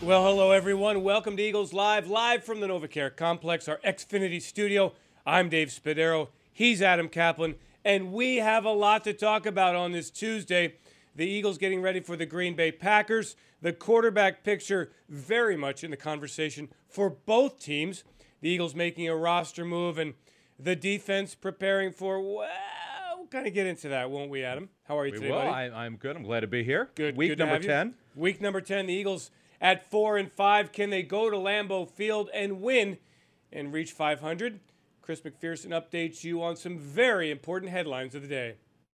Well, hello, everyone. Welcome to Eagles live from the NovaCare Complex, our Xfinity studio. I'm Dave Spadaro. He's Adam Kaplan. And we have a lot to talk about on this Tuesday. The Eagles getting ready for the Green Bay Packers. The quarterback picture very much in the conversation for both teams. The Eagles making a roster move and the defense preparing for, well, we'll kind of get into that, won't we, Adam? How are you today, buddy? I'm good. I'm glad to be here. Good. Week good to number have you. 10. Week number 10, the Eagles at 4-5. Can they go to Lambeau Field and win and reach 500? Chris McPherson updates you on some very important headlines of the day.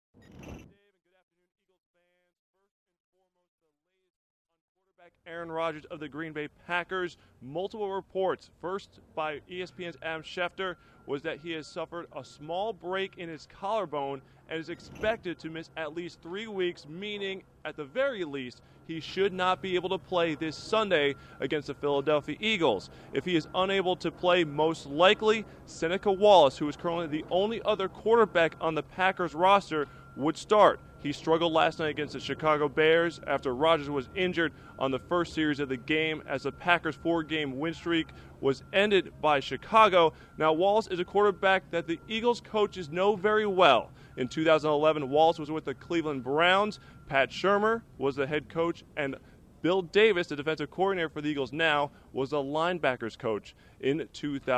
Aaron Rodgers of the Green Bay Packers. Multiple reports, first by ESPN's Adam Schefter, was that he has suffered a small break in his collarbone and is expected to miss at least 3 weeks, meaning at the very least he should not be able to play this Sunday against the Philadelphia Eagles. If he is unable to play, most likely Seneca Wallace, who is currently the only other quarterback on the Packers roster, would start. He struggled last night against the Chicago Bears after Rodgers was injured on the first series of the game as the Packers' 4-game win streak was ended by Chicago. Now, Wallace is a quarterback that the Eagles coaches know very well. In 2011, Wallace was with the Cleveland Browns. Pat Shurmur was the head coach, and Bill Davis, the defensive coordinator for the Eagles now, was the linebackers coach in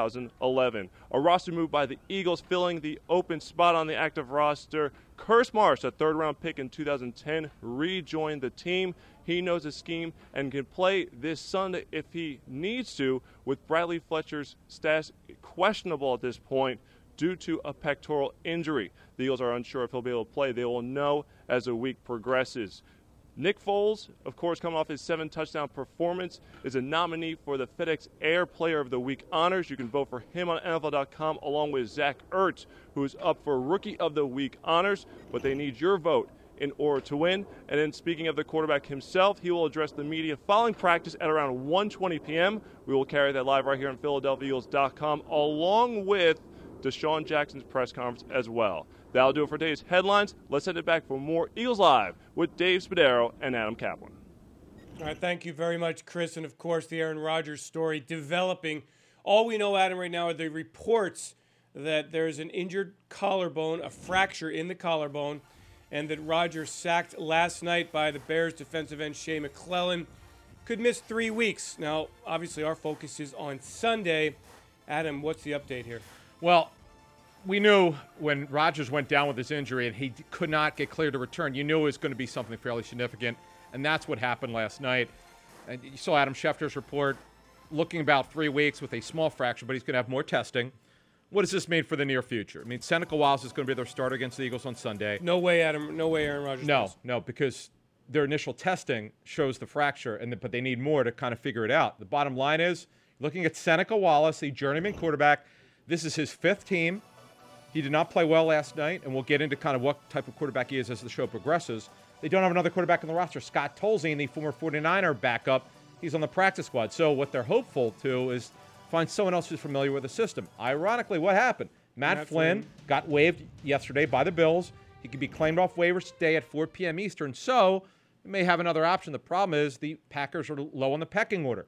2011. A roster move by the Eagles filling the open spot on the active roster. Curtis Marsh, a third-round pick in 2010, rejoined the team. He knows the scheme and can play this Sunday if he needs to, with Bradley Fletcher's status questionable at this point due to a pectoral injury. The Eagles are unsure if he'll be able to play. They will know as the week progresses. Nick Foles, of course, coming off his 7-touchdown performance, is a nominee for the FedEx Air Player of the Week honors. You can vote for him on NFL.com along with Zach Ertz, who is up for Rookie of the Week honors, but they need your vote in order to win. And then speaking of the quarterback himself, he will address the media following practice at around 1:20 p.m. We will carry that live right here on PhiladelphiaEagles.com along with Deshaun Jackson's press conference as well. That'll do it for today's headlines. Let's send it back for more Eagles Live with Dave Spadaro and Adam Kaplan. All right, thank you very much, Chris. And, of course, the Aaron Rodgers story developing. All we know, Adam, right now are the reports that there's an injured collarbone, a fracture in the collarbone, and that Rodgers, sacked last night by the Bears defensive end Shea McClellin, could miss 3 weeks. Now, obviously, our focus is on Sunday. Adam, what's the update here? Well, we knew when Rodgers went down with his injury and he could not get cleared to return, you knew it was going to be something fairly significant, and that's what happened last night. And you saw Adam Schefter's report, looking about 3 weeks with a small fracture, but he's going to have more testing. What does this mean for the near future? I mean, Seneca Wallace is going to be their starter against the Eagles on Sunday. No way, Adam. No way Aaron Rodgers does. No, because their initial testing shows the fracture, but they need more to kind of figure it out. The bottom line is, looking at Seneca Wallace, the journeyman quarterback, this is his 5th team. He did not play well last night, and we'll get into kind of what type of quarterback he is as the show progresses. They don't have another quarterback on the roster. Scott Tolzien, the former 49er backup, he's on the practice squad. So what they're hopeful to is find someone else who's familiar with the system. Ironically, what happened? Matt Flynn got waived yesterday by the Bills. He could be claimed off waivers today at 4 p.m. Eastern. So they may have another option. The problem is the Packers are low on the pecking order.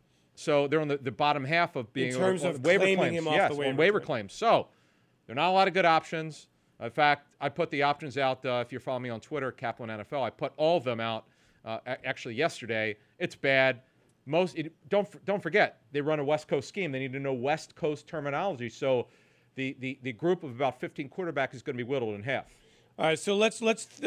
So they're on the bottom half of being in terms on of waiver claiming claims. him off Yes, the waiver on waiver claims. So there are not a lot of good options. In fact, I put the options out. If you're following me on Twitter, Kaplan NFL, I put all of them out actually yesterday. It's bad. Don't forget, they run a West Coast scheme. They need to know West Coast terminology. So the group of about 15 quarterbacks is going to be whittled in half. All right, so let's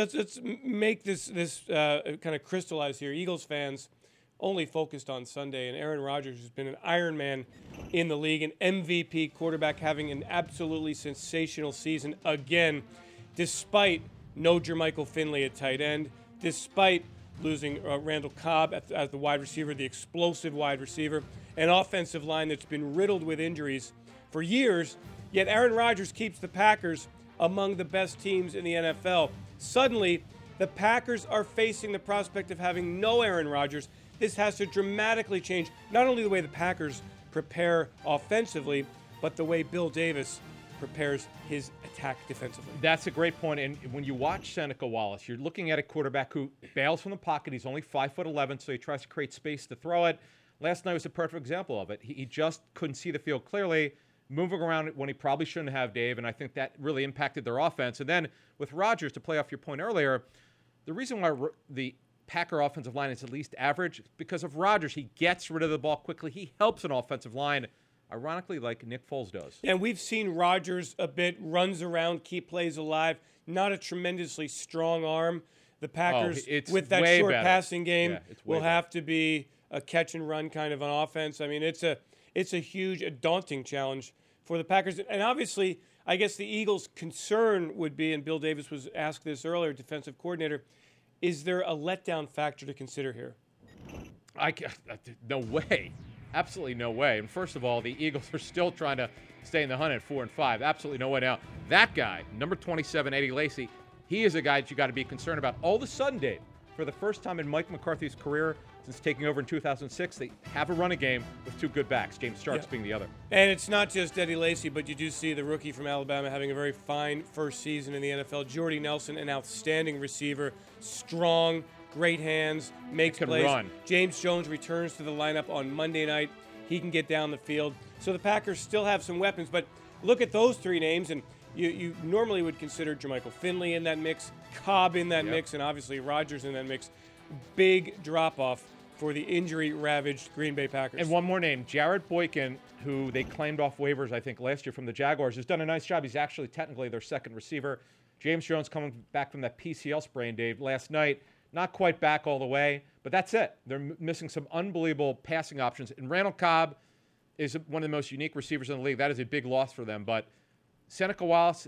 make this kind of crystallize here. Eagles fans only focused on Sunday, and Aaron Rodgers has been an Iron Man in the league, an MVP quarterback, having an absolutely sensational season again, despite no Jermichael Finley at tight end, despite losing Randall Cobb as the wide receiver, the explosive wide receiver, an offensive line that's been riddled with injuries for years, yet Aaron Rodgers keeps the Packers among the best teams in the NFL. Suddenly, the Packers are facing the prospect of having no Aaron Rodgers. This has to dramatically change not only the way the Packers prepare offensively, but the way Bill Davis prepares his attack defensively. That's a great point. And when you watch Seneca Wallace, you're looking at a quarterback who bails from the pocket. He's only 5'11", so he tries to create space to throw it. Last night was a perfect example of it. He just couldn't see the field clearly, moving around when he probably shouldn't have, Dave, and I think that really impacted their offense. And then with Rodgers, to play off your point earlier, the reason why the Packer offensive line is at least average is because of Rodgers. He gets rid of the ball quickly. He helps an offensive line, ironically, like Nick Foles does. And we've seen Rodgers a bit, runs around, keep plays alive, not a tremendously strong arm. The Packers, with that short passing game, will have to be a catch and run kind of an offense. I mean, it's a huge, a daunting challenge for the Packers. And obviously, I guess the Eagles' concern would be, and Bill Davis was asked this earlier, defensive coordinator, is there a letdown factor to consider here? No way. Absolutely no way. And first of all, the Eagles are still trying to stay in the hunt at 4-5. Absolutely no way. Now, that guy, number 27, Eddie Lacy, he is a guy that you got to be concerned about. All of a sudden, Dave, for the first time in Mike McCarthy's career since taking over in 2006, they have a running game with two good backs, James Starks being the other. And it's not just Eddie Lacy, but you do see the rookie from Alabama having a very fine first season in the NFL. Jordy Nelson, an outstanding receiver, strong, great hands, makes plays. Run. James Jones returns to the lineup on Monday night. He can get down the field. So the Packers still have some weapons, but look at those three names, and you normally would consider Jermichael Finley in that mix, Cobb in that mix, and obviously Rodgers in that mix. Big drop-off for the injury-ravaged Green Bay Packers. And one more name, Jared Boykin, who they claimed off waivers, I think, last year from the Jaguars, has done a nice job. He's actually technically their second receiver. James Jones coming back from that PCL sprain, Dave, last night. Not quite back all the way, but that's it. They're missing some unbelievable passing options. And Randall Cobb is one of the most unique receivers in the league. That is a big loss for them. But Seneca Wallace,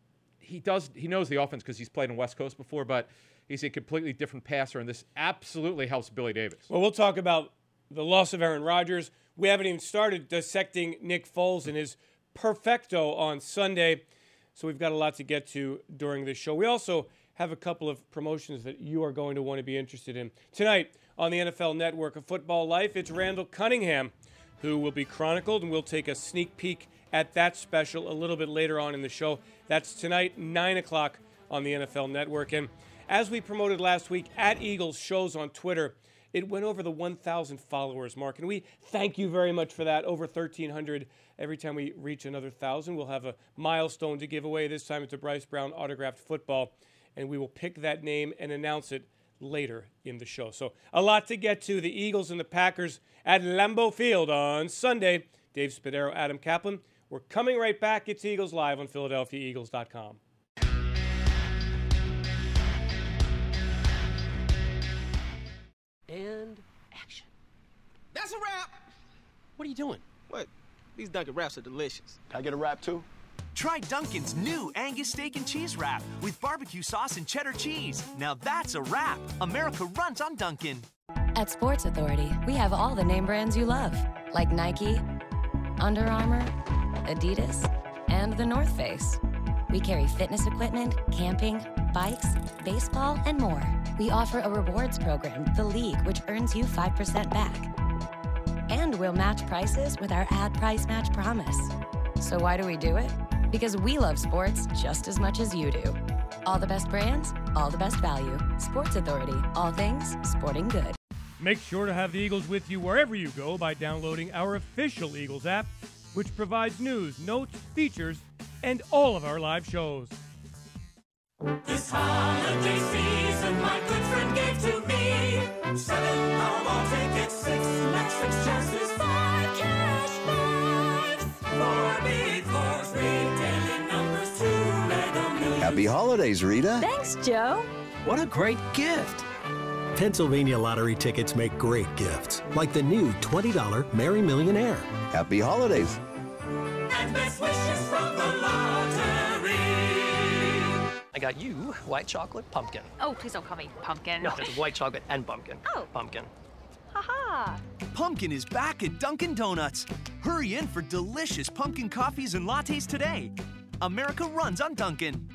he knows the offense because he's played in West Coast before, but he's a completely different passer, and this absolutely helps Billy Davis. Well, we'll talk about the loss of Aaron Rodgers. We haven't even started dissecting Nick Foles and his perfecto on Sunday, so we've got a lot to get to during this show. We also have a couple of promotions that you are going to want to be interested in. Tonight on the NFL Network of Football Life, it's Randall Cunningham who will be chronicled, and we'll take a sneak peek at that special a little bit later on in the show. That's tonight, 9 o'clock on the NFL Network. And as we promoted last week at Eagles Shows on Twitter, it went over the 1,000 followers mark, and we thank you very much for that. Over 1,300. Every time we reach another 1,000, we'll have a milestone to give away. This time it's a Bryce Brown autographed football, and we will pick that name and announce it later in the show. So a lot to get to. The Eagles and the Packers at Lambeau Field on Sunday. Dave Spadaro, Adam Kaplan. We're coming right back. It's Eagles Live on PhiladelphiaEagles.com. And action. That's a wrap. What are you doing? What? These Dunkin' Wraps are delicious. Can I get a wrap too? Try Dunkin's new Angus Steak and Cheese Wrap with barbecue sauce and cheddar cheese. Now that's a wrap. America runs on Dunkin'. At Sports Authority, we have all the name brands you love, like Nike, Under Armour, Adidas, and The North Face. We carry fitness equipment, camping, bikes, baseball, and more. We offer a rewards program, The League, which earns you 5% back. And we'll match prices with our ad price match promise. So why do we do it? Because we love sports just as much as you do. All the best brands, all the best value. Sports Authority, all things sporting good. Make sure to have the Eagles with you wherever you go by downloading our official Eagles app, which provides news, notes, features, and all of our live shows. This holiday season, my good friend gave to me 7 Powerball tickets, 6 match chances, 5 cash prizes, 4 big floors, 3 daily numbers, 2 Mega Millions. Happy holidays, Rita. Thanks, Joe. What a great gift. Pennsylvania lottery tickets make great gifts, like the new $20 Merry Millionaire. Happy holidays. And best wishes from the lottery. I got you white chocolate pumpkin. Oh, please don't call me pumpkin. No, it's white chocolate and pumpkin. Oh. Pumpkin. Haha. Pumpkin is back at Dunkin' Donuts. Hurry in for delicious pumpkin coffees and lattes today. America runs on Dunkin'.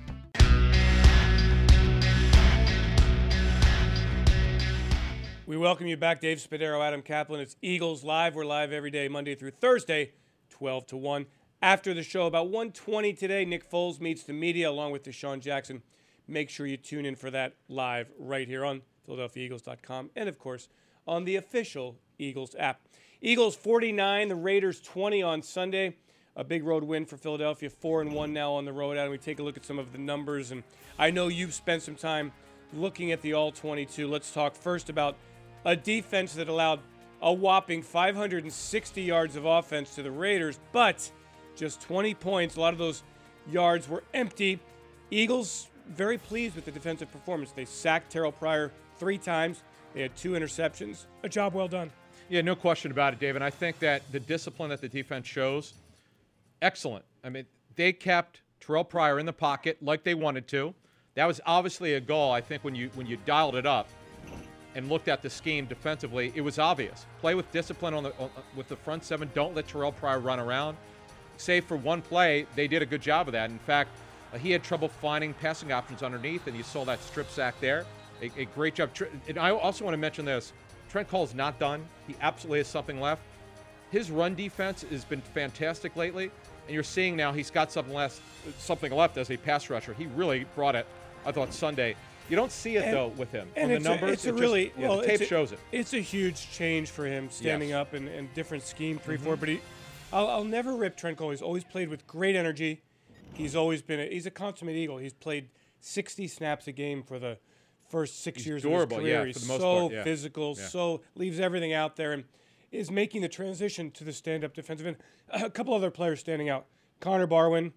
We welcome you back, Dave Spadaro, Adam Kaplan. It's Eagles Live. We're live every day, Monday through Thursday, 12 to 1. after the show. About 1:20 today, Nick Foles meets the media along with Deshaun Jackson. Make sure you tune in for that live right here on PhiladelphiaEagles.com and, of course, on the official Eagles app. Eagles 49, the Raiders 20 on Sunday. A big road win for Philadelphia, 4-1 now on the road. And we take a look at some of the numbers. And I know you've spent some time looking at the All-22. Let's talk first about a defense that allowed a whopping 560 yards of offense to the Raiders, but just 20 points. A lot of those yards were empty. Eagles very pleased with the defensive performance. They sacked Terrell Pryor 3 times. They had 2 interceptions. A job well done. Yeah, no question about it, Dave. And I think that the discipline that the defense shows, excellent. I mean, they kept Terrell Pryor in the pocket like they wanted to. That was obviously a goal. I think when you dialed it up and looked at the scheme defensively, it was obvious. Play with discipline with the front 7. Don't let Terrell Pryor run around. Save for one play, they did a good job of that. In fact, he had trouble finding passing options underneath, and you saw that strip sack there. A great job. And I also want to mention this. Trent Cole's not done. He absolutely has something left. His run defense has been fantastic lately, and you're seeing now he's got something left as a pass rusher. He really brought it, I thought, Sunday. You don't see it, though, with him. And the numbers, the tape shows it. It's a huge change for him, standing up and different scheme, 3-4. But I'll never rip Trent Cole. He's always played with great energy. He's always been he's a consummate Eagle. He's played 60 snaps a game for the first 6 years of his career. He's so physical, so leaves everything out there, and is making the transition to the stand-up defensive end. A couple other players standing out. Connor Barwin,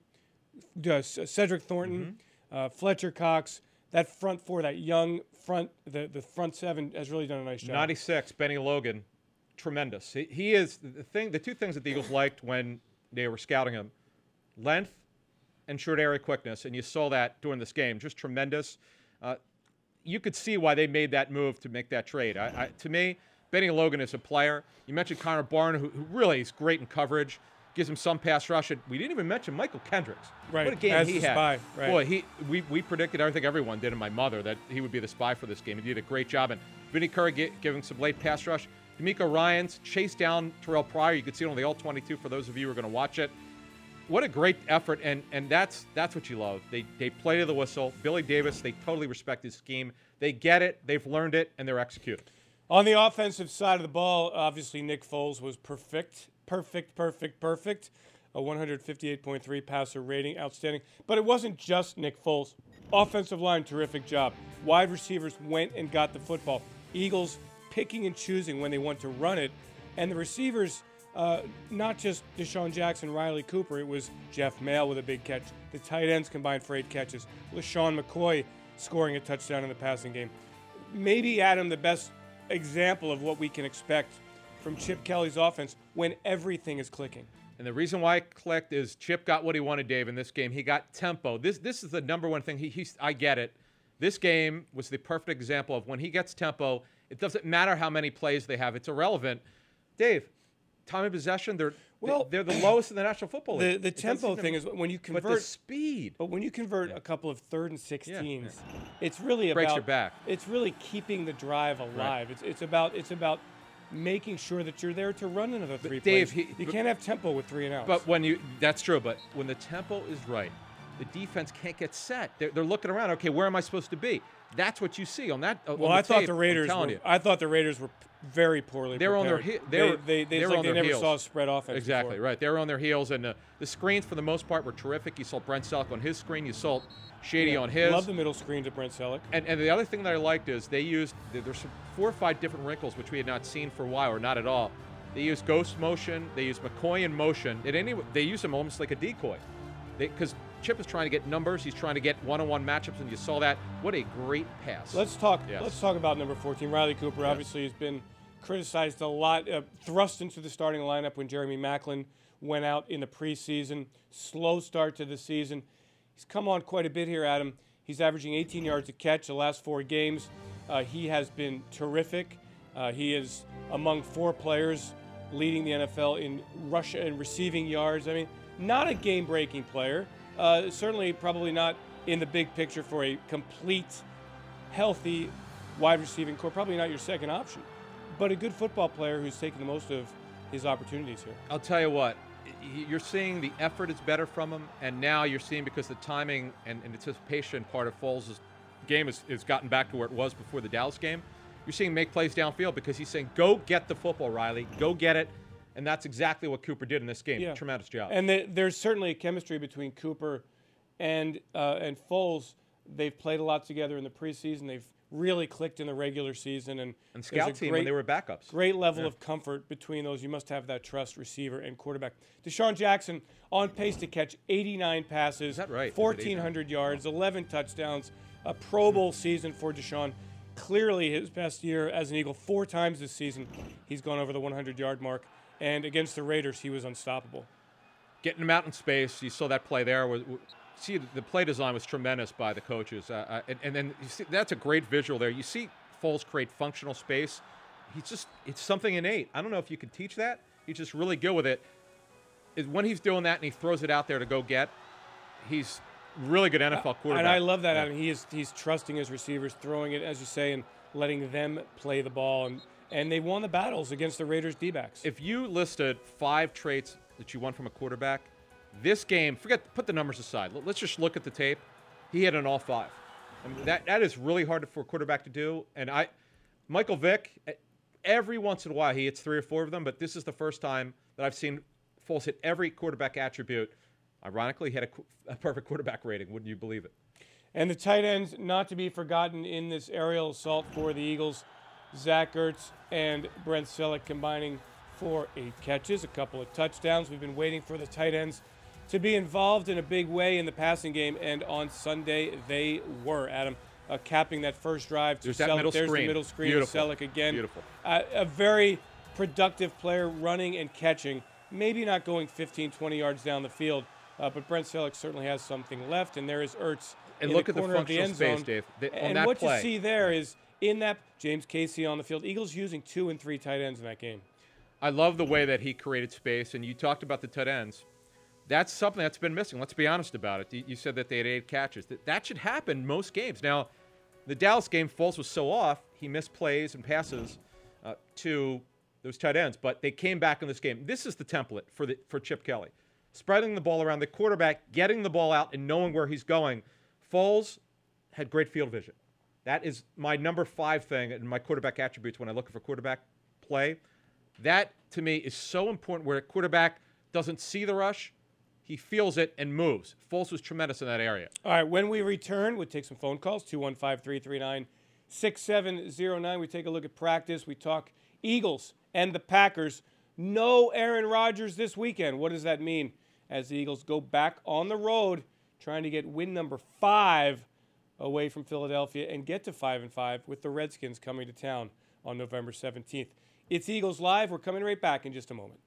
Cedric Thornton, Fletcher Cox. That front 4, that young front, the front 7 has really done a nice job. 96, Benny Logan, tremendous. He is the 2 things that the Eagles liked when they were scouting him: length and short area quickness, and you saw that during this game. Just tremendous. You could see why they made that move to make that trade. To me, Benny Logan is a player. You mentioned Connor Barwin, who really is great in coverage, gives him some pass rush. And we didn't even mention Michael Kendricks. Right. What a game As he the had. spy. Right. Boy, we predicted, I think everyone did, and my mother, that he would be the spy for this game. He did a great job. And Vinny Curry giving some late pass rush. D'Amico Ryans chased down Terrell Pryor. You could see it on the All-22 for those of you who are going to watch it. What a great effort, and that's what you love. They play to the whistle. Billy Davis, they totally respect his scheme. They get it, they've learned it, and they're executing. On the offensive side of the ball, obviously Nick Foles was perfect. A 158.3 passer rating, outstanding. But it wasn't just Nick Foles. Offensive line, terrific job. Wide receivers went and got the football. Eagles picking and choosing when they want to run it. And the receivers, not just Deshaun Jackson, Riley Cooper, it was Jeff Mail with a big catch. The tight ends combined for 8 catches. LaShawn McCoy scoring a touchdown in the passing game. Maybe, Adam, the best example of what we can expect from Chip Kelly's offense when everything is clicking. And the reason why it clicked is Chip got what he wanted, Dave, in this game. He got tempo. This is the number one thing. I get it. This game was the perfect example of when he gets tempo, it doesn't matter how many plays they have. It's irrelevant. Dave, time of possession, they're the lowest in the National Football League. The tempo thing is when you convert. But the speed. But when you convert a couple of 3rd and 16s, it's really about. Breaks your back. It's really keeping the drive alive. Right. It's about making sure that you're there to run another 3 plays. Dave, you can't have tempo with 3 and outs. But that's true. But when the tempo is right, the defense can't get set. They're looking around. Okay, where am I supposed to be? That's what you see on that. I thought the Raiders were very poorly. They're on their they never saw a spread offense. Exactly before. right. They were on their heels, and the screens for the most part were terrific. You saw Brent Selleck on his screen. You saw Shady on his. Love the middle screen to Brent Selleck. And the other thing that I liked is there's 4 or 5 different wrinkles which we had not seen for a while, or not at all. They used ghost motion. They used McCoy in motion. They used him almost like a decoy. Because Chip is trying to get numbers. He's trying to get one-on-one matchups, and you saw that. What a great pass. Let's talk about number 14, Riley Cooper. Obviously, has been criticized a lot, thrust into the starting lineup when Jeremy Maclin went out in the preseason. Slow start to the season. He's come on quite a bit here, Adam. He's averaging 18 yards a catch the last 4 games. He has been terrific. He is among 4 players leading the NFL in rush and receiving yards. I mean, not a game-breaking player. Certainly probably not in the big picture for a complete, healthy wide receiving core. Probably not your second option. But a good football player who's taking the most of his opportunities here. I'll tell you what. you're seeing the effort is better from him, and now you're seeing, because the timing and anticipation part of Foles' game has gotten back to where it was before the Dallas game. You're seeing him make plays downfield because he's saying, go get the football, Riley. Go get it. And that's exactly what Cooper did in this game. Yeah. Tremendous job. And there's certainly a chemistry between Cooper and Foles. They've played a lot together in the preseason. They've really clicked in the regular season. And scout team when they were backups. Great level of comfort between those. You must have that trust, receiver and quarterback. Deshaun Jackson on pace to catch 89 passes. Is that right? 1,400 yards, 11 touchdowns, a Pro Bowl season for Deshaun. Clearly his best year as an Eagle. 4 times this season he's gone over the 100-yard mark. And against the Raiders, he was unstoppable. Getting him out in space, you saw that play there. See, the play design was tremendous by the coaches. And then you see, that's a great visual there. You see Foles create functional space. It's something innate. I don't know if you can teach that. He's just really good with it. When he's doing that and he throws it out there to go get, he's really good NFL quarterback. And I love that. I mean, he's trusting his receivers, throwing it, as you say, and letting them play the ball. And they won the battles against the Raiders D-backs. If you listed 5 traits that you want from a quarterback, this game, put the numbers aside. Let's just look at the tape. He hit on all 5. I mean, that is really hard for a quarterback to do. And Michael Vick, every once in a while he hits 3 or 4 of them, but this is the first time that I've seen Foles hit every quarterback attribute. Ironically, he had a perfect quarterback rating. Wouldn't you believe it? And the tight ends, not to be forgotten in this aerial assault for the Eagles. Zach Ertz and Brent Selleck combining for 8 catches, a couple of touchdowns. We've been waiting for the tight ends to be involved in a big way in the passing game, and on Sunday they were, Adam, capping that first drive. There's that middle screen. There's the middle screen. Beautiful. Selleck again. Beautiful. A very productive player, running and catching. Maybe not going 15, 20 yards down the field, but Brent Selleck certainly has something left, and there is Ertz and in look the at the corner of the functional end space, zone. Dave. And that what play. you see there is, in that, James Casey on the field. Eagles using 2 and 3 tight ends in that game. I love the way that he created space, and you talked about the tight ends. That's something that's been missing. Let's be honest about it. You said that they had 8 catches. That should happen most games. Now, the Dallas game, Foles was so off, he missed plays and passes to those tight ends, but they came back in this game. This is the template for Chip Kelly. Spreading the ball around the quarterback, getting the ball out, and knowing where he's going. Foles had great field vision. That is my number 5 thing in my quarterback attributes when I look for quarterback play. That, to me, is so important, where a quarterback doesn't see the rush, he feels it and moves. Foles was tremendous in that area. All right, when we return, we'll take some phone calls, 215-339-6709. We take a look at practice. We talk Eagles and the Packers. No Aaron Rodgers this weekend. What does that mean as the Eagles go back on the road, trying to get win number 5 away from Philadelphia and get to 5-5 with the Redskins coming to town on November 17th. It's Eagles Live. We're coming right back in just a moment.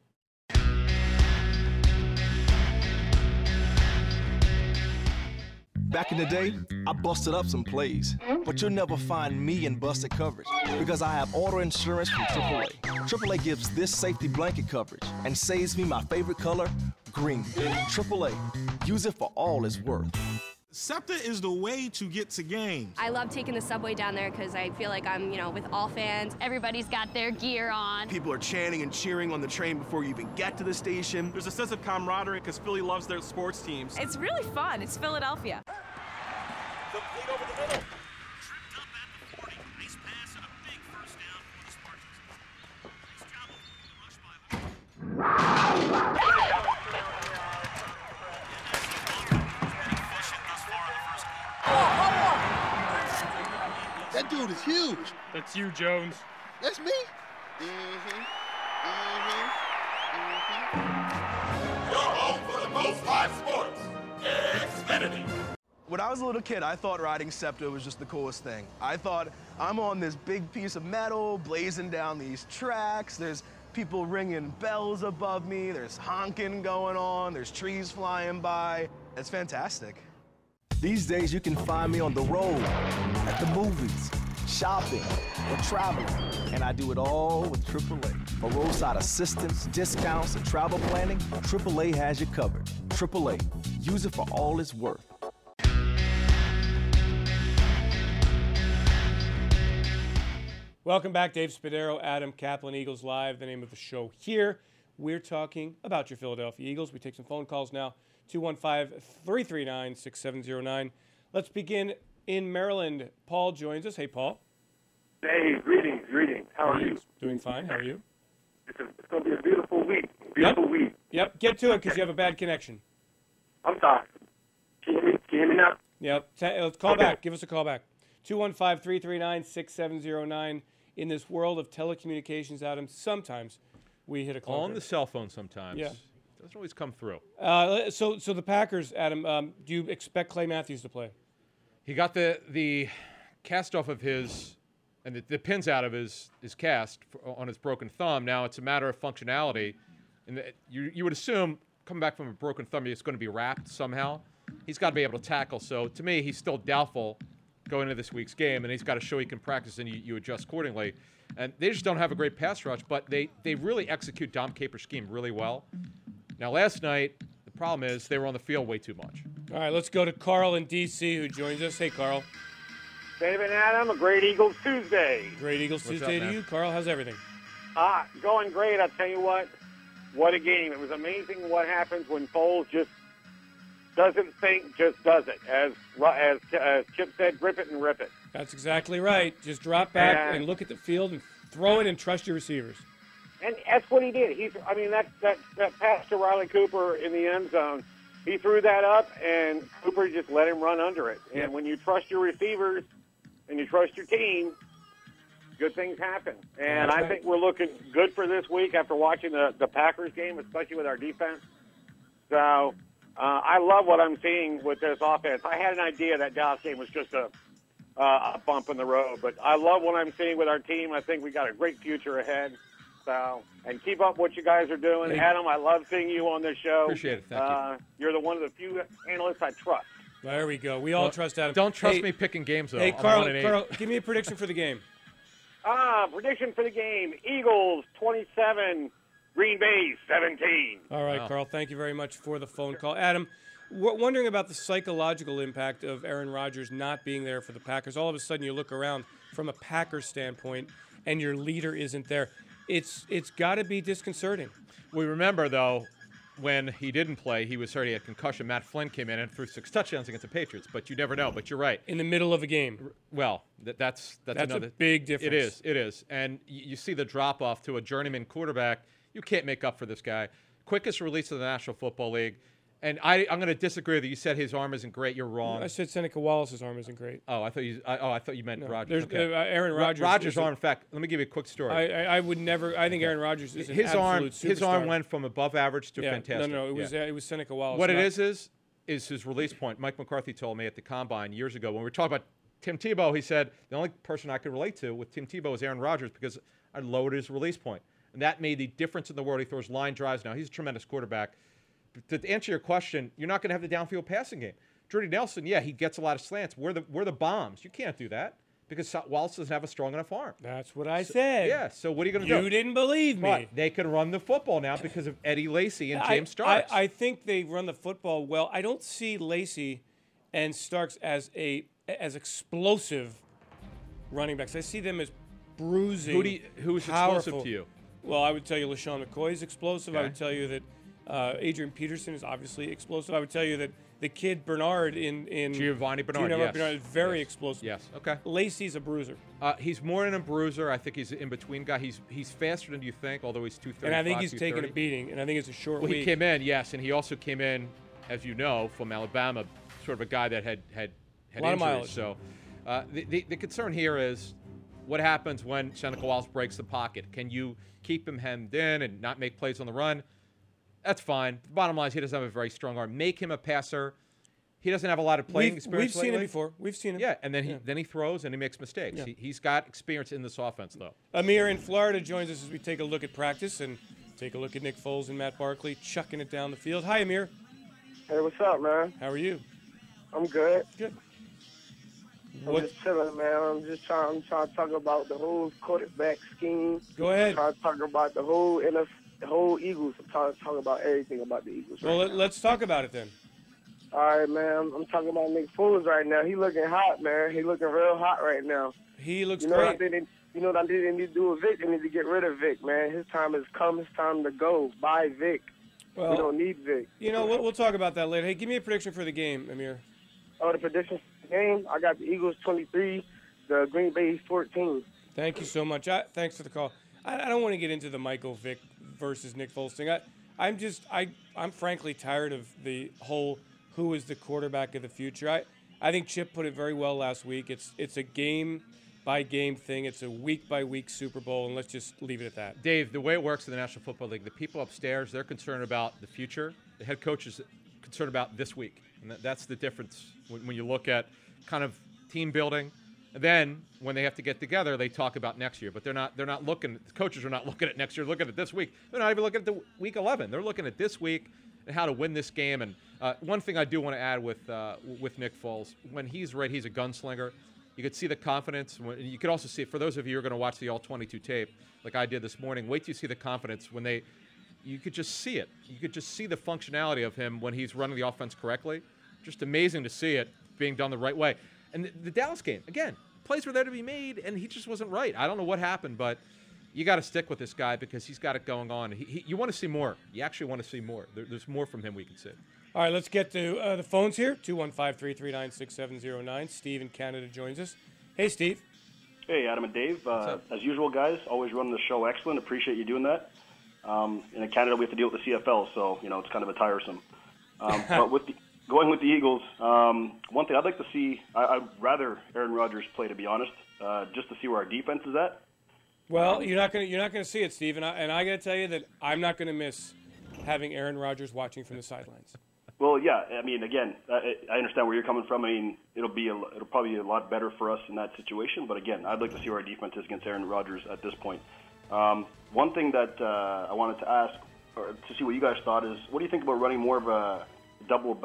Back in the day, I busted up some plays, but you'll never find me in busted coverage because I have auto insurance from AAA. AAA gives this safety blanket coverage and saves me my favorite color, green. AAA, use it for all it's worth. SEPTA is the way to get to games. I love taking the subway down there because I feel like I'm, with all fans. Everybody's got their gear on. People are chanting and cheering on the train before you even get to the station. There's a sense of camaraderie because Philly loves their sports teams. It's really fun. It's Philadelphia. Complete over the middle. Tripped up at the 40. Nice pass and a big first down for the Spartans. Nice job of the rush by That dude is huge. That's you, Jones. That's me. You're home for the most live sports. Xfinity. When I was a little kid, I thought riding SEPTA was just the coolest thing. I thought, I'm on this big piece of metal, blazing down these tracks. There's people ringing bells above me. There's honking going on. There's trees flying by. It's fantastic. These days, you can find me on the road, at the movies, shopping, or traveling. And I do it all with AAA. For roadside assistance, discounts, and travel planning, AAA has you covered. AAA, use it for all it's worth. Welcome back, Dave Spadaro, Adam Kaplan, Eagles Live, the name of the show here. We're talking about your Philadelphia Eagles. We take some phone calls now. 215-339-6709. Let's begin in Maryland. Paul joins us. Hey, Paul. Hey, greetings. How are you? Doing fine. How are you? It's going to be a beautiful week. Beautiful week. Yep. Get to it because you have a bad connection. I'm sorry. Can you hear me now? Yep. Let's call back. Give us a call back. 215-339-6709. In this world of telecommunications, Adam, sometimes we hit a clunker. On the cell phone sometimes. Yeah. Doesn't always come through. So the Packers, Adam, do you expect Clay Matthews to play? He got the cast off of his, and the pins out of his cast on his broken thumb. Now it's a matter of functionality. And you would assume, coming back from a broken thumb, it's going to be wrapped somehow. He's got to be able to tackle. So to me, he's still doubtful going into this week's game, and he's got to show he can practice, and you adjust accordingly. And they just don't have a great pass rush, but they really execute Dom Capers' scheme really well. Now, last night, the problem is they were on the field way too much. All right, let's go to Carl in D.C. who joins us. Hey, Carl. David and Adam, a great Eagles Tuesday. Great Eagles Tuesday to you. Carl, how's everything? Going great. I'll tell you what a game. It was amazing what happens when Foles just doesn't think, just does it. As Chip said, grip it and rip it. That's exactly right. Just drop back and look at the field and throw it and trust your receivers. And that's what he did. That pass to Riley Cooper in the end zone, he threw that up, and Cooper just let him run under it. And when you trust your receivers and you trust your team, good things happen. And I think we're looking good for this week after watching the Packers game, especially with our defense. So I love what I'm seeing with this offense. I had an idea that Dallas game was just a bump in the road, but I love what I'm seeing with our team. I think we got a great future ahead. So, and keep up what you guys are doing. Hey. Adam, I love seeing you on this show. Appreciate it. Thank you. You're one of the few analysts I trust. There we go. We all trust Adam. Don't trust me picking games, though. Hey, Carl, give me a prediction for the game. Prediction for the game. Eagles 27, Green Bay 17. All right, wow. Carl, thank you very much for the phone call. Adam, wondering about the psychological impact of Aaron Rodgers not being there for the Packers. All of a sudden you look around from a Packers standpoint and your leader isn't there. It's got to be disconcerting. We remember, though, when he didn't play, he was hurt. He had concussion. Matt Flynn came in and threw 6 touchdowns against the Patriots. But you never know. But you're right. In the middle of a game. Well, that's another a big difference. It is. And you see the drop-off to a journeyman quarterback. You can't make up for this guy. Quickest release of the National Football League. And I'm going to disagree with you. You said his arm isn't great. You're wrong. I said Seneca Wallace's arm isn't great. Oh, I thought you meant no, Rodgers. Okay. Aaron Rodgers. Rodgers' arm. In fact, let me give you a quick story. I would never. I think Aaron Rodgers is an absolute superstar. His arm went from above average to fantastic. No. It was Seneca Wallace. What it is his release point. Mike McCarthy told me at the Combine years ago when we were talking about Tim Tebow. He said the only person I could relate to with Tim Tebow was Aaron Rodgers because I lowered his release point, and that made the difference in the world. He throws line drives now. He's a tremendous quarterback. To answer your question, you're not going to have the downfield passing game. Jordy Nelson, he gets a lot of slants. We're the bombs. You can't do that because Wallace doesn't have a strong enough arm. That's what I said. Yeah, so what are you going to do? You didn't believe me. But they can run the football now because of Eddie Lacy and James Starks. I think they run the football well. I don't see Lacy and Starks as explosive running backs. I see them as bruising. Who's explosive to you? Well, I would tell you LaShawn McCoy is explosive. Okay. I would tell you that Adrian Peterson is obviously explosive. I would tell you that the kid Bernard in Giovanni Bernard, Bernard is very explosive. Yes, okay. Lacy's a bruiser. He's more than a bruiser. I think he's an in-between guy. He's faster than you think, although he's 235, and I think he's taken a beating, and I think it's a short week. He came in, yes, and he also came in, as you know, from Alabama, sort of a guy that had a lot injuries. of mileage. So the concern here is what happens when Seneca Wallace breaks the pocket. Can you keep him hemmed in and not make plays on the run? That's fine. The bottom line is he doesn't have a very strong arm. Make him a passer. He doesn't have a lot of playing experience. We've seen it before. We've seen him. Yeah, and then he throws and he makes mistakes. Yeah. He's got experience in this offense, though. Amir in Florida joins us as we take a look at practice and take a look at Nick Foles and Matt Barkley chucking it down the field. Hi, Amir. Hey, what's up, man? How are you? I'm good. Good. I'm just chilling, man. I'm trying to talk about the whole quarterback scheme. Go ahead. I'm trying to talk about the whole NFL. The whole Eagles. I'm trying to talk about everything about the Eagles. Well, let's talk about it then. All right, man. I'm talking about Nick Foles right now. He looking hot, man. He looking real hot right now. He looks great. great. You know what I think they need to do with Vic? They need to get rid of Vic, man. His time has come. It's time to go. Bye, Vic. Well, we don't need Vic. You know, we'll talk about that later. Hey, give me a prediction for the game, Amir. Oh, the prediction for the game? I got the Eagles 23, the Green Bay 14. Thank you so much. Thanks for the call. I don't want to get into the Michael Vick versus Nick Foles thing. I'm frankly tired of the whole who is the quarterback of the future. I think Chip put it very well last week. It's a game-by-game thing. It's a week-by-week Super Bowl, and let's just leave it at that. Dave, the way it works in the National Football League, the people upstairs, they're concerned about the future. The head coach is concerned about this week. And that's the difference when you look at kind of team building. And then when they have to get together, they talk about next year. But they're not looking. The coaches are not looking at next year. Looking at this week. They're not even looking at the week 11. They're looking at this week and how to win this game. And one thing I do want to add with Nick Foles, when he's right, he's a gunslinger. You could see the confidence. You could also see, for those of you who are going to watch the All-22 tape, like I did this morning, wait till you see the confidence when you could just see it. You could just see the functionality of him when he's running the offense correctly. Just amazing to see it being done the right way. And the Dallas game, again, plays were there to be made, and he just wasn't right. I don't know what happened, but you got to stick with this guy because he's got it going on. You want to see more. You actually want to see more. There's more from him we can see. All right, let's get to the phones here. 215-339-6709. Steve in Canada joins us. Hey, Steve. Hey, Adam and Dave. As usual, guys, always running the show excellent. Appreciate you doing that. In Canada, we have to deal with the CFL, so it's kind of a tiresome. But going with the Eagles, one thing I'd like to see, I'd rather Aaron Rodgers play, to be honest, just to see where our defense is at. Well, you're not gonna see it, Steve, and I got to tell you that I'm not going to miss having Aaron Rodgers watching from the sidelines. Well, yeah. I mean, again, I understand where you're coming from. I mean, it'll probably be a lot better for us in that situation. But again, I'd like to see where our defense is against Aaron Rodgers at this point. One thing that I wanted to ask, or to see what you guys thought, is what do you think about running more of a double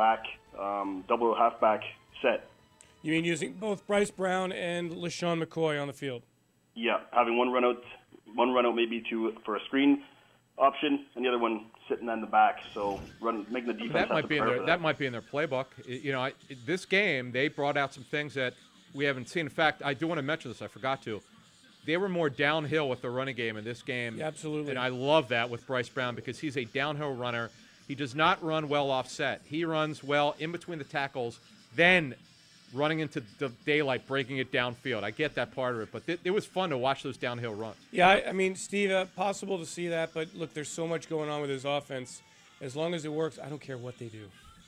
halfback set? You mean using both Bryce Brown and LaShawn McCoy on the field? Yeah, having one run out maybe for a screen option, and the other one sitting in the back. So making the defense. That might be in their playbook. This game they brought out some things that we haven't seen. In fact, I do want to mention this. I forgot to. They were more downhill with the running game in this game. Yeah, absolutely. And I love that with Bryce Brown because he's a downhill runner. He does not run well offset. He runs well in between the tackles, then running into the daylight, breaking it downfield. I get that part of it, but it was fun to watch those downhill runs. Yeah, I mean, Steve, possible to see that, but look, there's so much going on with his offense. As long as it works, I don't care what they do.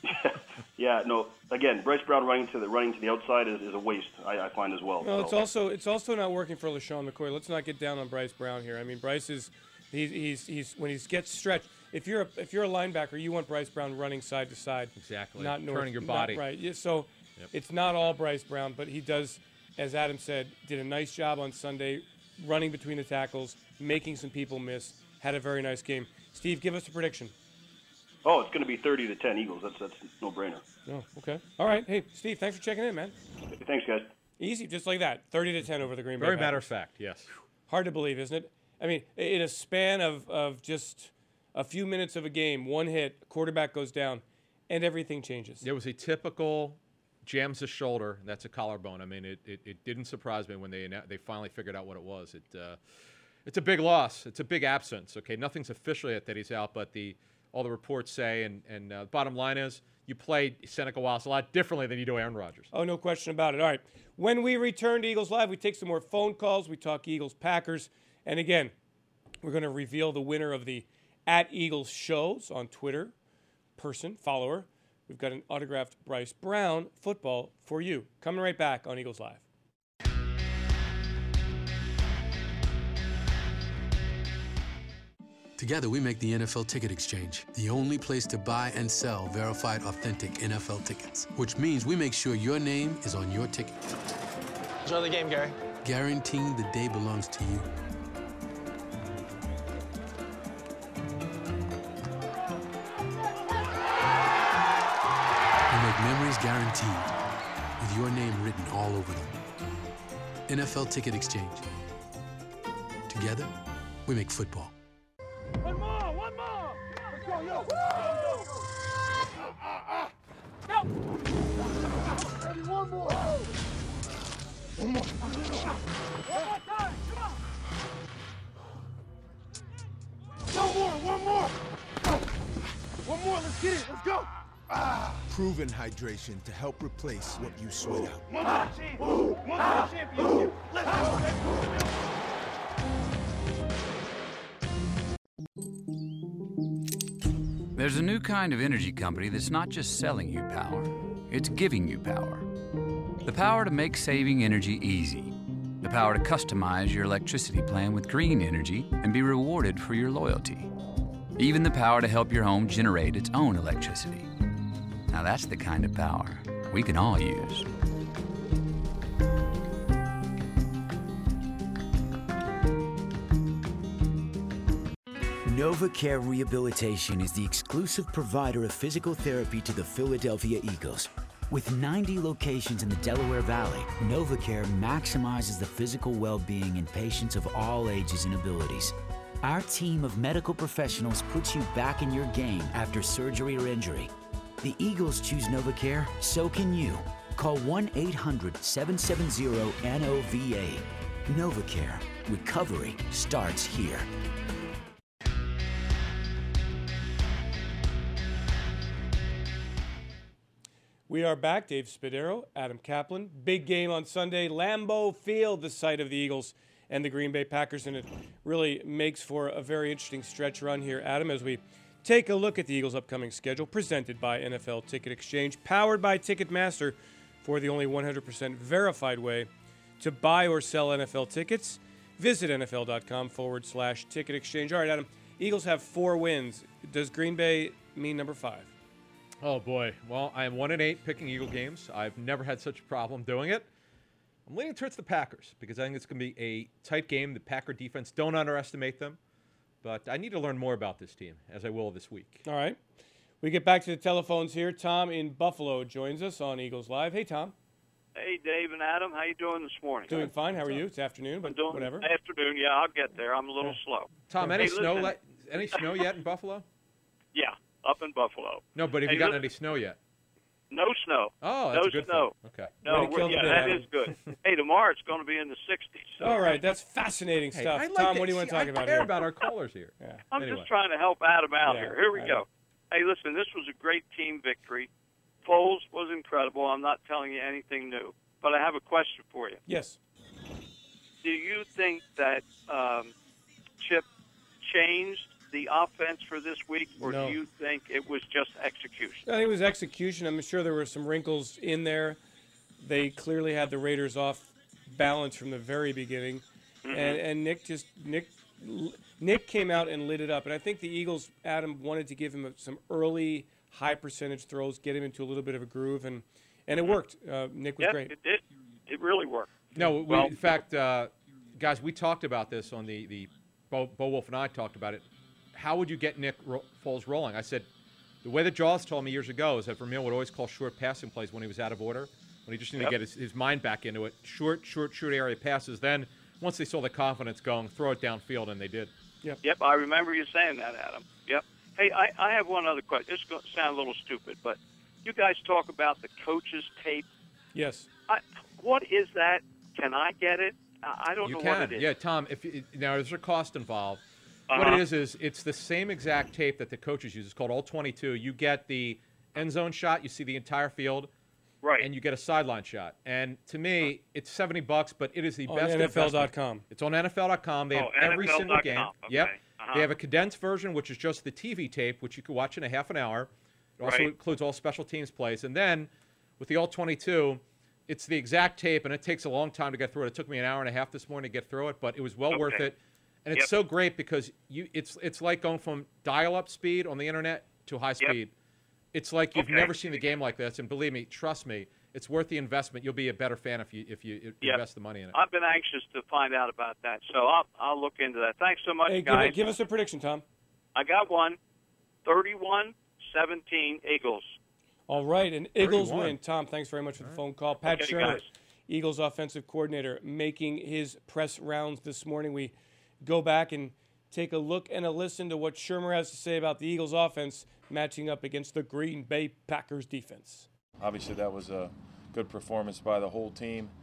Yeah, no. Again, Bryce Brown running to the outside is a waste. I find as well. No, it's also not working for LaShawn McCoy. Let's not get down on Bryce Brown here. I mean, Bryce is he's when he gets stretched. If you're a linebacker, you want Bryce Brown running side to side. Exactly. Not turning your body. Right. Yeah, so it's not all Bryce Brown, but he does, as Adam said, did a nice job on Sunday running between the tackles, making some people miss. Had a very nice game. Steve, give us a prediction. Oh, it's going to be 30-10 Eagles. That's no brainer. Oh, okay. All right. Hey, Steve, thanks for checking in, man. Thanks, guys. Easy, just like that. 30-10 over the Green Bay. Very matter of fact, yes. Hard to believe, isn't it? I mean, in a span of just a few minutes of a game, one hit, quarterback goes down, and everything changes. It was a typical jams the shoulder. That's a collarbone. I mean, it didn't surprise me when they finally figured out what it was. It's a big loss. It's a big absence. Okay, nothing's official yet that he's out, but all the reports say, and bottom line is, you play Seneca Wallace a lot differently than you do Aaron Rodgers. Oh, no question about it. All right. When we return to Eagles Live, we take some more phone calls. We talk Eagles-Packers. And again, we're going to reveal the winner of the @Eagles shows on Twitter. Follower. We've got an autographed Bryce Brown football for you. Coming right back on Eagles Live. Together, we make the NFL Ticket Exchange, the only place to buy and sell verified, authentic NFL tickets, which means we make sure your name is on your ticket. Enjoy the game, Gary. Guaranteeing the day belongs to you. We make memories guaranteed, with your name written all over them. NFL Ticket Exchange. Together, we make football. One more! Let's go, yo! Go! One more. One more time. Come on. One more. One more. Let's get it. Let's go. Proven hydration to help replace what you sweat out. One more championship. Let's go, baby. There's a new kind of energy company that's not just selling you power, it's giving you power. The power to make saving energy easy. The power to customize your electricity plan with green energy and be rewarded for your loyalty. Even the power to help your home generate its own electricity. Now that's the kind of power we can all use. NovaCare Rehabilitation is the exclusive provider of physical therapy to the Philadelphia Eagles. With 90 locations in the Delaware Valley, NovaCare maximizes the physical well-being in patients of all ages and abilities. Our team of medical professionals puts you back in your game after surgery or injury. The Eagles choose NovaCare, so can you. Call 1-800-770-NOVA. NovaCare. Recovery starts here. We are back. Dave Spadaro, Adam Kaplan. Big game on Sunday. Lambeau Field, the site of the Eagles and the Green Bay Packers, and it really makes for a very interesting stretch run here, Adam, as we take a look at the Eagles' upcoming schedule, presented by NFL Ticket Exchange, powered by Ticketmaster, for the only 100% verified way to buy or sell NFL tickets. Visit NFL.com/ticket exchange. All right, Adam, Eagles have 4 wins. Does Green Bay mean number 5? Oh, boy. Well, I am 1-8 picking Eagle games. I've never had such a problem doing it. I'm leaning towards the Packers because I think it's going to be a tight game. The Packer defense, don't underestimate them. But I need to learn more about this team, as I will this week. All right. We get back to the telephones here. Tom in Buffalo joins us on Eagles Live. Hey, Tom. Hey, Dave and Adam. How you doing this morning? Doing fine. How are you? It's afternoon, but whatever. Afternoon, yeah, I'll get there. I'm a little slow. Tom, any snow yet in Buffalo? Yeah, up in Buffalo. No, but have you gotten any snow yet? No snow. Oh, that's no a good snow. thing. Okay. No, that is good. Hey, tomorrow it's going to be in the 60s. So. All right, that's fascinating stuff. Tom, what do you want to talk about here? I care about our callers here. Yeah. I'm just trying to help Adam out here. Here we I go. know. Hey, listen, this was a great team victory. Foles was incredible. I'm not telling you anything new. But I have a question for you. Yes. Do you think that Chip changed the offense for this week, or No. do you think it was just execution? I think it was execution. I'm sure there were some wrinkles in there. They clearly had the Raiders off balance from the very beginning, and Nick came out and lit it up. And I think the Eagles, Adam, wanted to give him some early high percentage throws, get him into a little bit of a groove, and it worked. Nick was great. It did. It really worked. No, Well- in fact, guys, we talked about this on the Bo Wolf and I talked about it. How would you get Nick Foles rolling? I said, the way that Jaws told me years ago is that Vermeil would always call short passing plays when he was out of order, when he just needed to get his mind back into it. Short area passes. Then, once they saw the confidence going, throw it downfield, and they did. Yep, I remember you saying that, Adam. Yep. Hey, I have one other question. This is going to sound a little stupid, but you guys talk about the coach's tape. Yes. What is that? Can I get it? I don't know what it is. Yeah, Tom, now there's a cost involved. What it is it's the same exact tape that the coaches use. It's called All 22. You get the end zone shot, you see the entire field, right? And you get a sideline shot. And to me, it's $70, but it is the On best. NFL.com. It's on NFL.com. They have every single game. Okay. Yep. They have a condensed version, which is just the TV tape, which you can watch in a half an hour. It also includes all special teams plays. And then with the All 22, it's the exact tape, and it takes a long time to get through it. It took me an hour and a half this morning to get through it, but it was well worth it. And it's so great because it's like going from dial-up speed on the internet to high speed. It's like you've never seen the game like this, and believe me, trust me, it's worth the investment. You'll be a better fan if you invest the money in it. I've been anxious to find out about that, so I'll look into that. Thanks so much, Hey, guys. give us a prediction, Tom. I got one. 31-17 Eagles. All right, and Eagles 31. win. Tom, thanks very much for the phone call. Pat Okay, Shermer, guys. Eagles offensive coordinator, making his press rounds this morning. We go back and take a look and a listen to what Shermer has to say about the Eagles offense matching up against the Green Bay Packers defense. Obviously, that was a good performance by the whole team.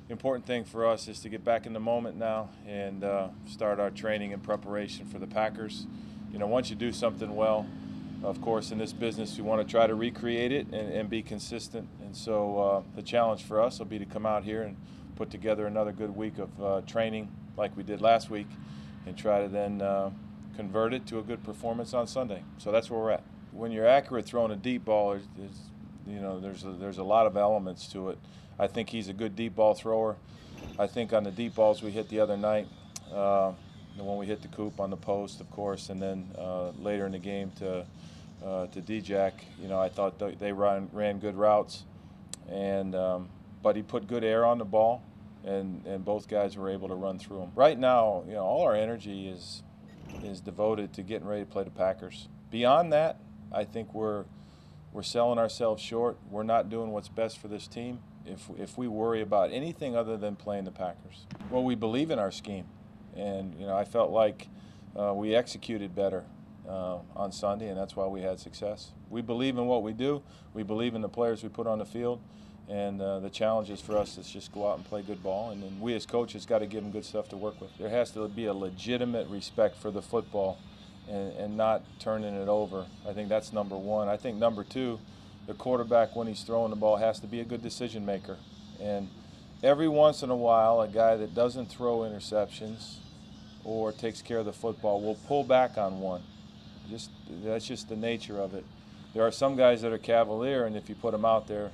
important thing for us is to get back in the moment now and start our training and preparation for the Packers. You know, once you do something well, of course, in this business, we want to try to recreate it and be consistent. And so the challenge for us will be to come out here and put together another good week of training like we did last week and try to then convert it to a good performance on Sunday. So that's where we're at. When you're accurate throwing a deep ball, there's a lot of elements to it. I think he's a good deep ball thrower. I think on the deep balls we hit the other night, when we hit the coop on the post, of course, and then later in the game to D-Jack, I thought they ran good routes, and but he put good air on the ball, and both guys were able to run through him. Right now, all our energy is devoted to getting ready to play the Packers. Beyond that, I think we're selling ourselves short. We're not doing what's best for this team if we worry about anything other than playing the Packers. Well, we believe in our scheme, and I felt like we executed better on Sunday, and that's why we had success. We believe in what we do. We believe in the players we put on the field, and the challenge is for us to just go out and play good ball, and then we as coaches got to give them good stuff to work with. There has to be a legitimate respect for the football and not turning it over. I think that's number one. I think number two, the quarterback, when he's throwing the ball, has to be a good decision maker. And every once in a while, a guy that doesn't throw interceptions or takes care of the football will pull back on one. That's just the nature of it. There are some guys that are cavalier, and if you put them out there,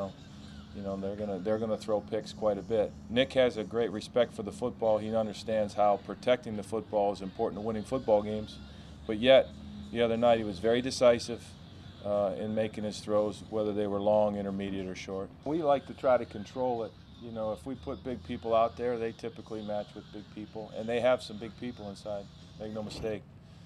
they're gonna throw picks quite a bit. Nick has a great respect for the football. He understands how protecting the football is important to winning football games. But yet, the other night he was very decisive in making his throws, whether they were long, intermediate, or short. We like to try to control it. If we put big people out there, they typically match with big people, and they have some big people inside. Make no mistake.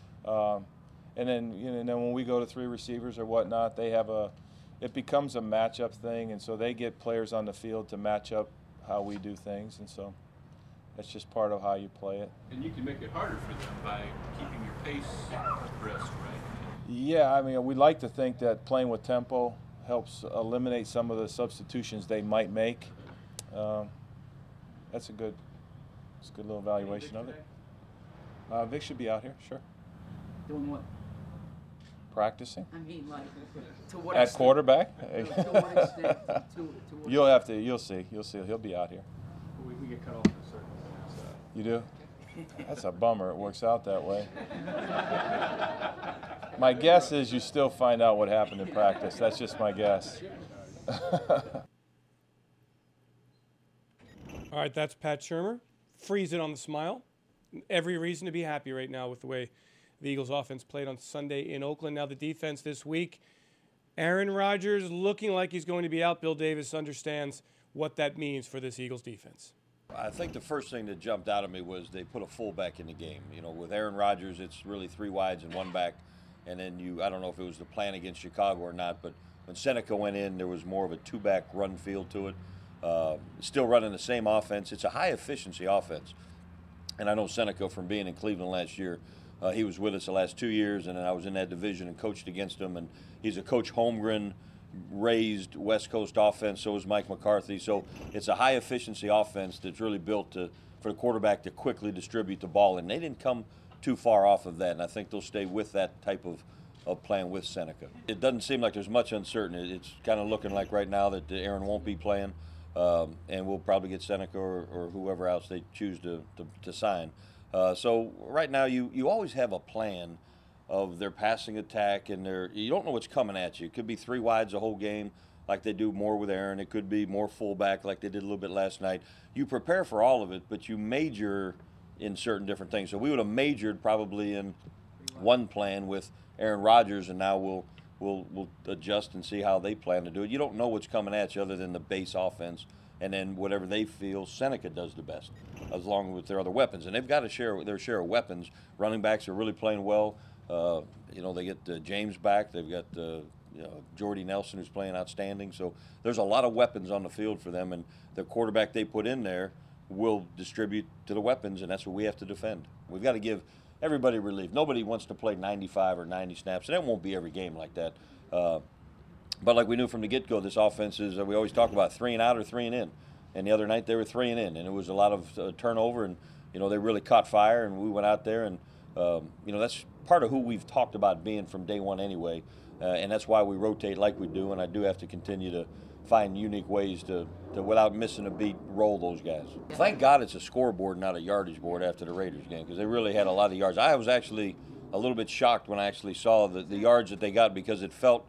And then, when we go to three receivers or whatnot, it becomes a matchup thing, and so they get players on the field to match up how we do things, and so that's just part of how you play it. And you can make it harder for them by keeping your pace abreast, right? Yeah, we like to think that playing with tempo helps eliminate some of the substitutions they might make. That's a good little evaluation of it. Vic should be out here, sure. Doing what? Practicing. To what At extent? quarterback? To what extent? You'll see. He'll be out here. We get cut off in a certain outside. You do? That's a bummer. It works out that way. My guess is you still find out what happened in practice. That's just my guess. All right, that's Pat Shurmur. Freeze it on the smile. Every reason to be happy right now with the way the Eagles offense played on Sunday in Oakland. Now the defense this week. Aaron Rodgers looking like he's going to be out. Bill Davis understands what that means for this Eagles defense. I think the first thing that jumped out at me was they put a fullback in the game. With Aaron Rodgers, it's really three wides and one back. And then I don't know if it was the plan against Chicago or not, but when Seneca went in, there was more of a two-back run feel to it. Still running the same offense. It's a high-efficiency offense. And I know Seneca from being in Cleveland last year. He was with us the last 2 years, and then I was in that division and coached against him. And he's a Coach Holmgren raised West Coast offense. So is Mike McCarthy. So it's a high-efficiency offense that's really built for the quarterback to quickly distribute the ball. And they didn't come too far off of that, and I think they'll stay with that type of plan with Seneca. It doesn't seem like there's much uncertainty. It's kind of looking like right now that Aaron won't be playing, and we'll probably get Seneca or whoever else they choose to sign. So right now you always have a plan of their passing attack, and you don't know what's coming at you. It could be three wides the whole game like they do more with Aaron. It could be more fullback like they did a little bit last night. You prepare for all of it, but you major in certain different things. So we would have majored probably in one plan with Aaron Rodgers, and now we'll adjust and see how they plan to do it. You don't know what's coming at you other than the base offense, and then whatever they feel Seneca does the best, as long as their other weapons. And they've got to share their share of weapons. Running backs are really playing well. They get James back. They've got Jordy Nelson, who's playing outstanding. So there's a lot of weapons on the field for them, and the quarterback they put in there will distribute to the weapons, and that's what we have to defend. We've got to give everybody relief. Nobody wants to play 95 or 90 snaps, and it won't be every game like that. But like we knew from the get-go, this offense is, we always talk about 3 and out or 3 and in. And the other night they were 3 and in, and it was a lot of turnover, and they really caught fire, and we went out there, and that's part of who we've talked about being from day one anyway, and that's why we rotate like we do, and I do have to continue to find unique ways to without missing a beat, roll those guys. Thank God it's a scoreboard, not a yardage board after the Raiders game, because they really had a lot of yards. I was actually a little bit shocked when I actually saw the yards that they got, because it felt,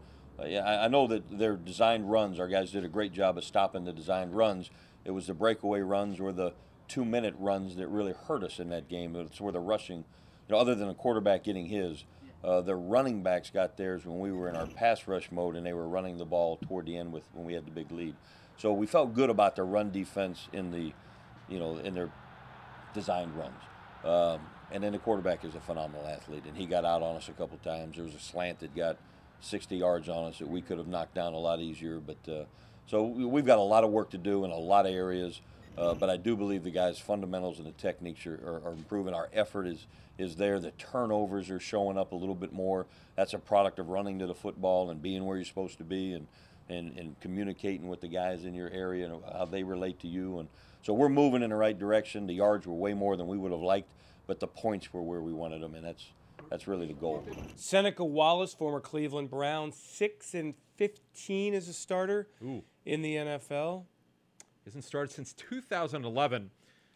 I know that their designed runs, our guys did a great job of stopping the designed runs. It was the breakaway runs or the 2-minute runs that really hurt us in that game. It's where the rushing, other than a quarterback getting his, the running backs got theirs when we were in our pass rush mode, and they were running the ball toward the end when we had the big lead. So we felt good about their run defense in the, in their designed runs. And then the quarterback is a phenomenal athlete, and he got out on us a couple times. There was a slant that got 60 yards on us that we could have knocked down a lot easier. But so we've got a lot of work to do in a lot of areas. But I do believe the guys' fundamentals and the techniques are improving. Our effort is there. The turnovers are showing up a little bit more. That's a product of running to the football and being where you're supposed to be, and communicating with the guys in your area and how they relate to you. And so we're moving in the right direction. The yards were way more than we would have liked, but the points were where we wanted them, and that's really the goal. Seneca Wallace, former Cleveland Brown, 6-15 as a starter in the NFL. Hasn't started since 2011.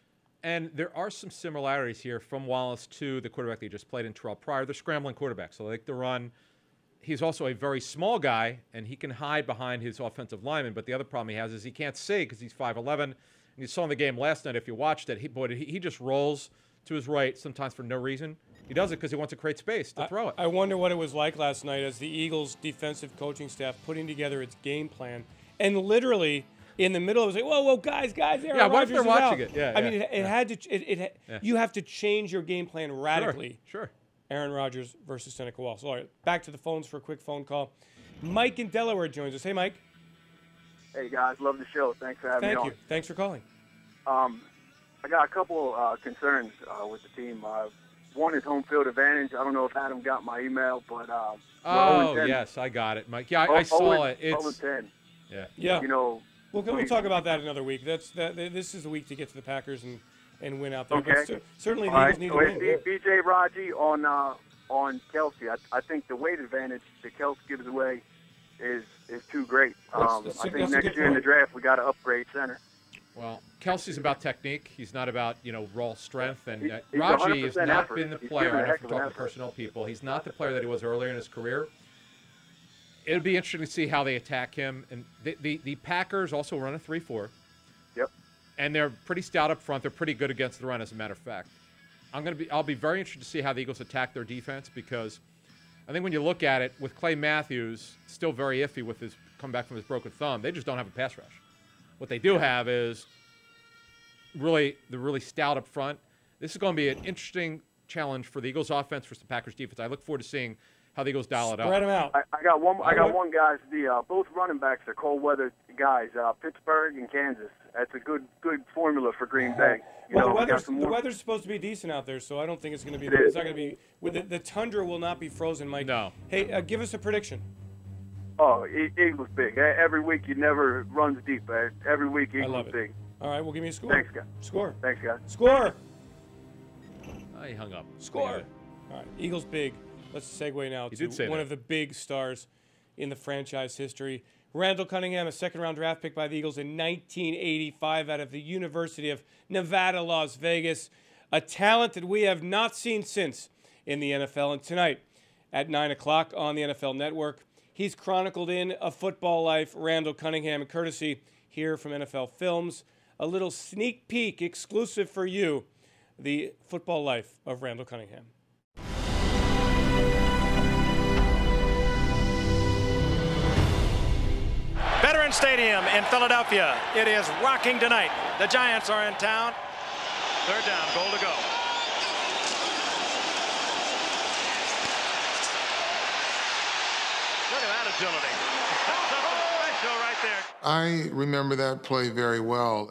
And there are some similarities here from Wallace to the quarterback they just played in Terrell Pryor. They're scrambling quarterbacks, so they like to run. He's also a very small guy, and he can hide behind his offensive lineman. But the other problem he has is he can't see because he's 5'11". And you saw in the game last night, if you watched it, he just rolls to his right sometimes for no reason. He does it because he wants to create space to throw it. I wonder what it was like last night as the Eagles defensive coaching staff putting together its game plan, and literally in the middle, it was like, whoa, guys, Aaron what if they're Rodgers is watching out. it? Yeah, I mean, it had to. You have to change your game plan radically. Sure. Aaron Rodgers versus Seneca Wallace. All right, back to the phones for a quick phone call. Mike in Delaware joins us. Hey, Mike. Hey, guys, love the show. Thanks for having me on. Thank you. Thanks for calling. I got a couple concerns with the team. One is home field advantage. I don't know if Adam got my email, but yes, I got it, Mike. Yeah, I saw it. It's 10. Yeah. We'll talk about that another week. This is the week to get to the Packers and win out there. Okay. But certainly the Eagles need to win. B.J. Raji on Kelsey. I think the weight advantage that Kelsey gives away is too great. I think next year in the draft we got to upgrade center. Well, Kelsey's about technique. He's not about raw strength. And Raji has not been the player. I know from talking to personnel people, he's not the player that he was earlier in his career. It'll be interesting to see how they attack him. And the Packers also run a 3-4. Yep. And they're pretty stout up front. They're pretty good against the run, as a matter of fact. I'll be very interested to see how the Eagles attack their defense, because I think when you look at it, with Clay Matthews still very iffy with his comeback from his broken thumb, they just don't have a pass rush. What they do have is really stout up front. This is going to be an interesting challenge for the Eagles offense versus the Packers defense. I look forward to seeing how the Eagles dial it up. Spread them out. I got one, guys. Both running backs are cold weather guys. Pittsburgh and Kansas. That's a good formula for Green Bay. The weather's supposed to be decent out there, so I don't think it's going to be. It's not going to be. The tundra will not be frozen, Mike. No. Hey, give us a prediction. Oh, Eagles big. Every week he never runs deep. Every week Eagles big. All right, well, give me a score. Thanks, guys. Score. Thanks, guys. Score. He hung up. Score. All right, Eagles big. Let's segue now to one of the big stars in the franchise history. Randall Cunningham, a second-round draft pick by the Eagles in 1985 out of the University of Nevada, Las Vegas. A talent that we have not seen since in the NFL. And tonight at 9 o'clock on the NFL Network, he's chronicled in A Football Life, Randall Cunningham, courtesy here from NFL Films. A little sneak peek exclusive for you, The Football Life of Randall Cunningham. Veterans Stadium in Philadelphia. It is rocking tonight. The Giants are in town. Third down, goal to go. Look at that agility. That's something special right there. I remember that play very well.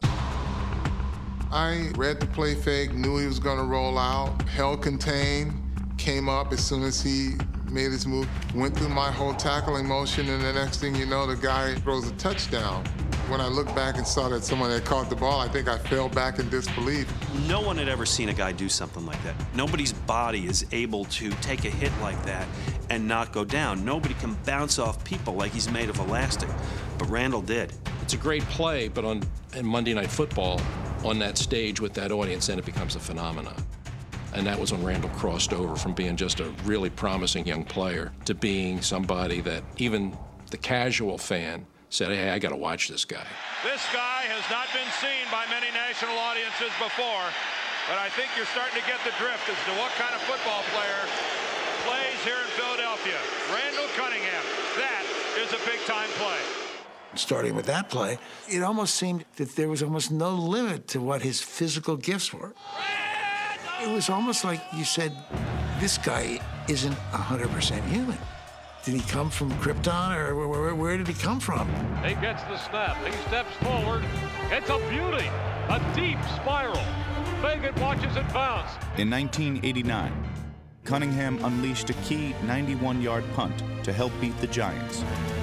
I read the play fake, knew he was going to roll out, held contained, came up as soon as he made his move, went through my whole tackling motion, and the next thing you know, the guy throws a touchdown. When I looked back and saw that someone had caught the ball, I think I fell back in disbelief. No one had ever seen a guy do something like that. Nobody's body is able to take a hit like that and not go down. Nobody can bounce off people like he's made of elastic, but Randall did. It's a great play, but in Monday Night Football, on that stage with that audience, then it becomes a phenomenon. And that was when Randall crossed over from being just a really promising young player to being somebody that even the casual fan said, hey, I got to watch this guy. This guy has not been seen by many national audiences before, but I think you're starting to get the drift as to what kind of football player plays here in Philadelphia. Randall Cunningham. That is a big-time play. Starting with that play, it almost seemed that there was almost no limit to what his physical gifts were. It was almost like you said, this guy isn't 100% human. Did he come from Krypton, or where did he come from? He gets the snap. He steps forward. It's a beauty. A deep spiral. Fagan watches it bounce. In 1989, Cunningham unleashed a key 91-yard punt to help beat the Giants.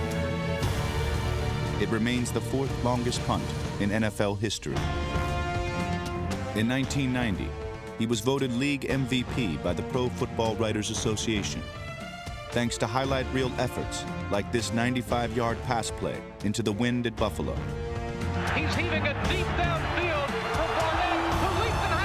It remains the fourth longest punt in NFL history. In 1990, he was voted league MVP by the Pro Football Writers Association, thanks to highlight reel efforts like this 95-yard pass play into the wind at Buffalo. He's heaving it deep downfield for Barnett, who leaps and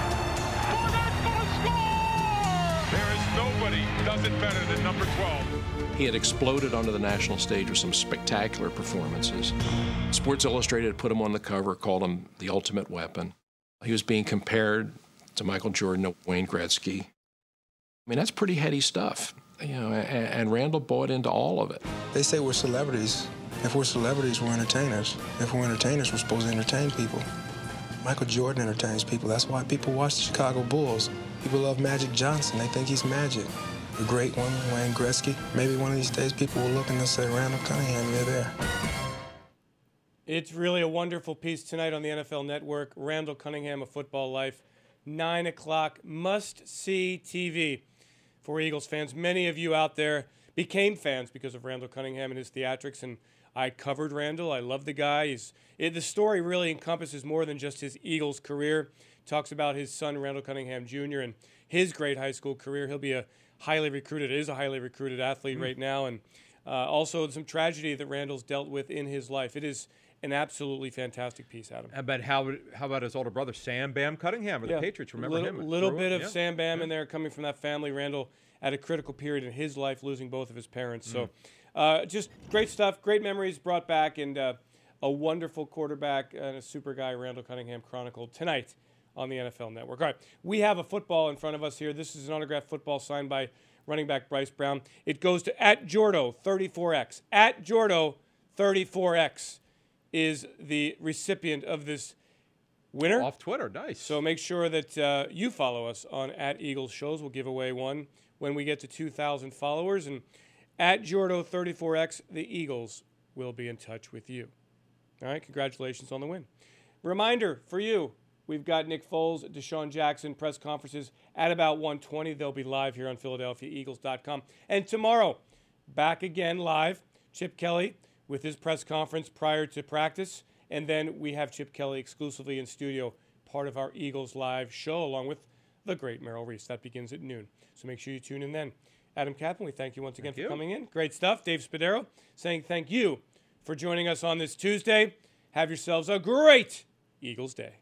has it. Barnett's going to score! There is nobody who does it better than number 12. He had exploded onto the national stage with some spectacular performances. Sports Illustrated put him on the cover, called him the ultimate weapon. He was being compared to Michael Jordan and Wayne Gretzky. I mean, that's pretty heady stuff. You know, and Randall bought into all of it. They say we're celebrities. If we're celebrities, we're entertainers. If we're entertainers, we're supposed to entertain people. Michael Jordan entertains people. That's why people watch the Chicago Bulls. People love Magic Johnson. They think he's magic. The great one, Wayne Gretzky. Maybe one of these days people will look and they'll say, Randall Cunningham, you're there. It's really a wonderful piece tonight on the NFL Network. Randall Cunningham, A Football Life, 9 o'clock, must-see TV for Eagles fans. Many of you out there became fans because of Randall Cunningham and his theatrics, and I covered Randall. I love the guy. The story really encompasses more than just his Eagles career. Talks about his son, Randall Cunningham Jr., and his great high school career. He'll be a highly recruited athlete right now, and also some tragedy that Randall's dealt with in his life. It is an absolutely fantastic piece, Adam. But how about his older brother, Sam Bam Cunningham, of the Patriots? Remember him? A little bit of Sam Bam in there coming from that family. Randall at a critical period in his life, losing both of his parents. So just great stuff, great memories brought back, and a wonderful quarterback and a super guy, Randall Cunningham, chronicled tonight on the NFL Network. All right, we have a football in front of us here. This is an autographed football signed by running back Bryce Brown. It goes to @Jordo34X. @Jordo34X is the recipient of this winner. Off Twitter, nice. So make sure that you follow us on @EaglesShows. We'll give away one when we get to 2,000 followers. And @Jordo34X, the Eagles will be in touch with you. All right, congratulations on the win. Reminder for you, we've got Nick Foles, Deshaun Jackson press conferences at about 1:20. They'll be live here on PhiladelphiaEagles.com. And tomorrow, back again live, Chip Kelly with his press conference prior to practice. And then we have Chip Kelly exclusively in studio, part of our Eagles Live show, along with the great Merrill Reese. That begins at noon. So make sure you tune in then. Adam Kaplan, we thank you once again for coming in. Great stuff. Dave Spadaro saying thank you for joining us on this Tuesday. Have yourselves a great Eagles Day.